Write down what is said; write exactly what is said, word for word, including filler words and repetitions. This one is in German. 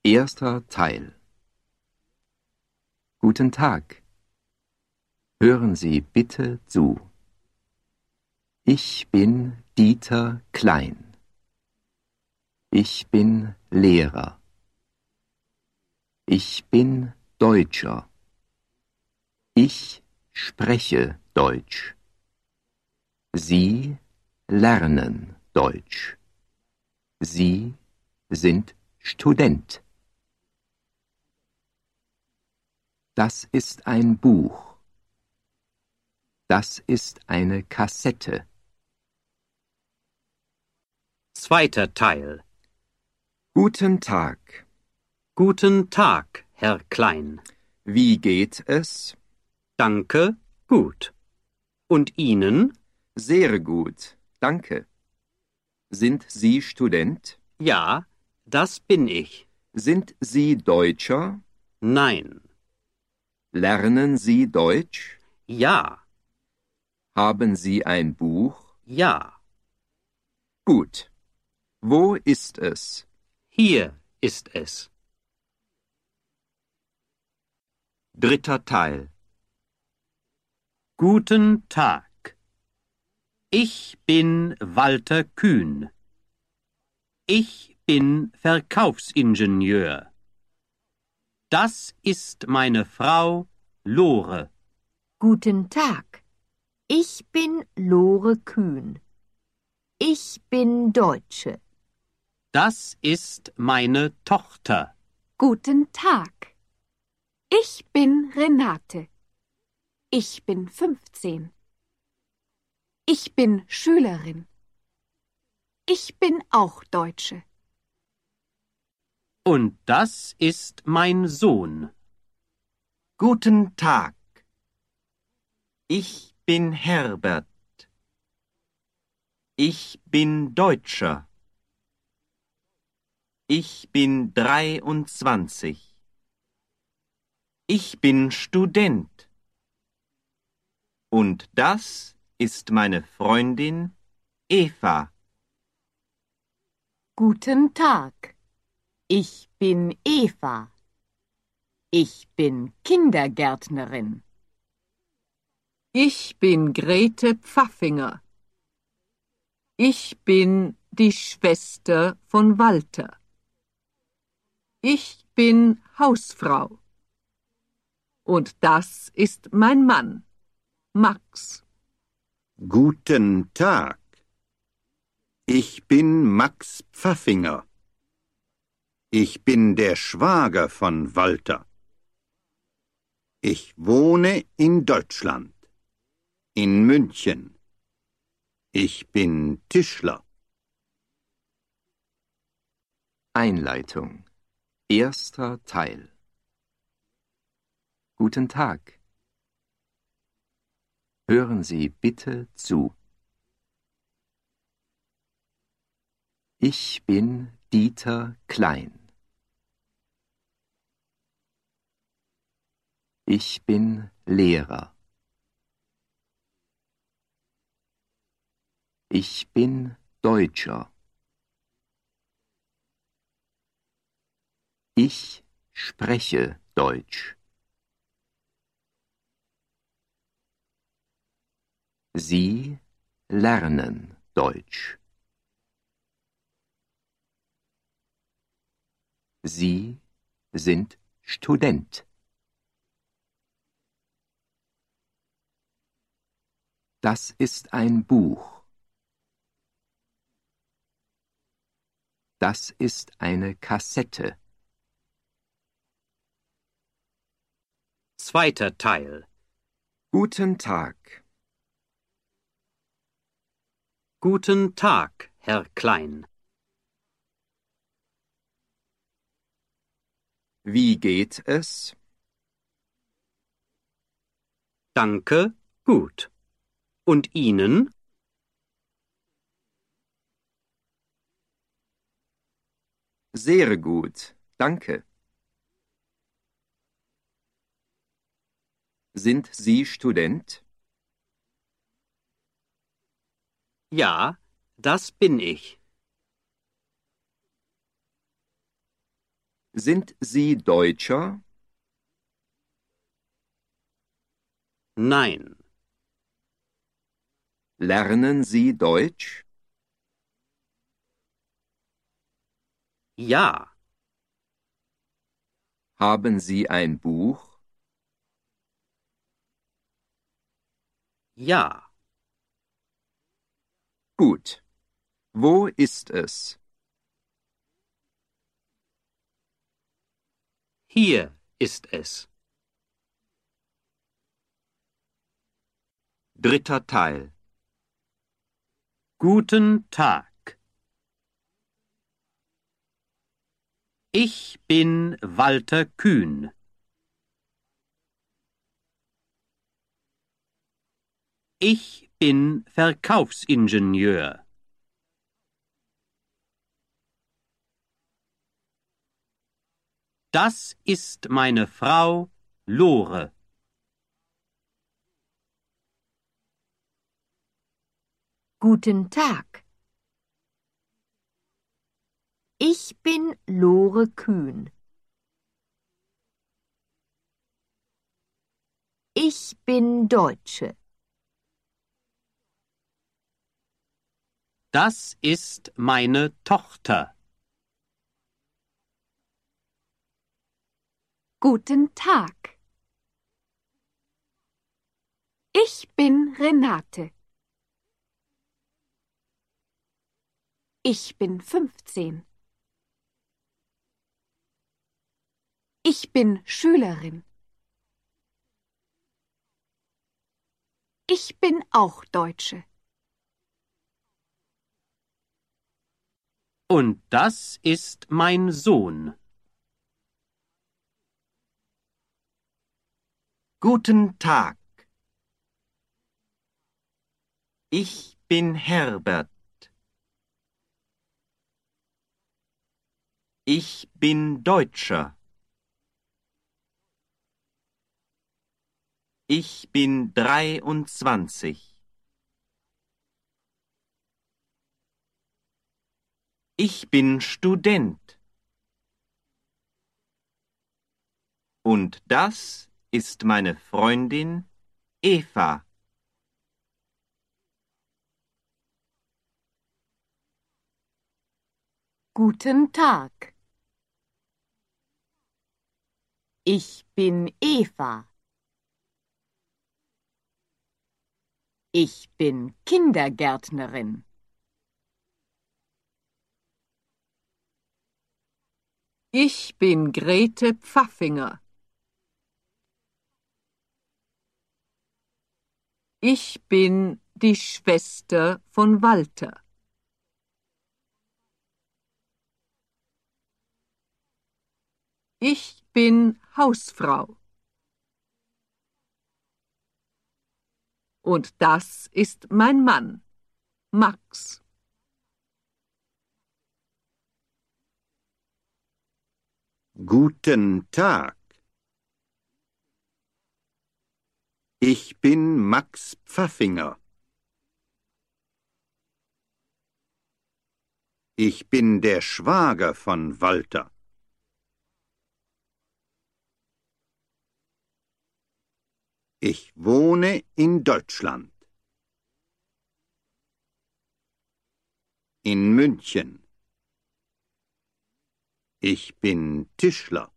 Erster Teil. Guten Tag. Hören Sie bitte zu. Ich bin Dieter Klein. Ich bin Lehrer. Ich bin Deutscher. Ich spreche Deutsch. Sie lernen Deutsch. Sie sind Student. Das ist ein Buch. Das ist eine Kassette. Zweiter Teil. Guten Tag. Guten Tag, Herr Klein. Wie geht es? Danke, gut. Und Ihnen? Sehr gut, danke. Sind Sie Student? Ja, das bin ich. Sind Sie Deutscher? Nein. Lernen Sie Deutsch? Ja. Haben Sie ein Buch? Ja. Gut. Wo ist es? Hier ist es. Dritter Teil. Guten Tag. Ich bin Walter Kühn. Ich bin Verkaufsingenieur. Das ist meine Frau Lore. Guten Tag. Ich bin Lore Kühn. Ich bin Deutsche. Das ist meine Tochter. Guten Tag. Ich bin Renate. Ich bin fünfzehn. Ich bin Schülerin. Ich bin auch Deutsche. Und das ist mein Sohn. Guten Tag. Ich bin Herbert. Ich bin Deutscher. Ich bin dreiundzwanzig. Ich bin Student. Und das ist meine Freundin Eva. Guten Tag. Ich bin Eva. Ich bin Kindergärtnerin. Ich bin Grete Pfaffinger. Ich bin die Schwester von Walter. Ich bin Hausfrau. Und das ist mein Mann, Max. Guten Tag. Ich bin Max Pfaffinger. Ich bin der Schwager von Walter. Ich wohne in Deutschland, in München. Ich bin Tischler. Einleitung. Erster Teil. Guten Tag. Hören Sie bitte zu. Ich bin Dieter Klein. Ich bin Lehrer. Ich bin Deutscher. Ich spreche Deutsch. Sie lernen Deutsch. Sie sind Student. Das ist ein Buch. Das ist eine Kassette. Zweiter Teil. Guten Tag. Guten Tag, Herr Klein. Wie geht es? Danke, gut. Und Ihnen? Sehr gut, danke. Sind Sie Student? Ja, das bin ich. Sind Sie Deutscher? Nein. Lernen Sie Deutsch? Ja. Haben Sie ein Buch? Ja. Gut. Wo ist es? Hier ist es. Dritter Teil. Guten Tag. Ich bin Walter Kühn. Ich bin Verkaufsingenieur. Das ist meine Frau Lore. Guten Tag. Ich bin Lore Kühn. Ich bin Deutsche. Das ist meine Tochter. Guten Tag. Ich bin Renate. Ich bin fünfzehn. Ich bin Schülerin. Ich bin auch Deutsche. Und das ist mein Sohn. Guten Tag. Ich bin Herbert. Ich bin Deutscher. Ich bin dreiundzwanzig. Ich bin Student. Und das ist meine Freundin Eva. Guten Tag. Ich bin Eva. Ich bin Kindergärtnerin. Ich bin Grete Pfaffinger. Ich bin die Schwester von Walter. Ich bin Hausfrau. Und das ist mein Mann, Max. Guten Tag. Ich bin Max Pfaffinger. Ich bin der Schwager von Walter. Ich wohne in Deutschland. In München. Ich bin Tischler.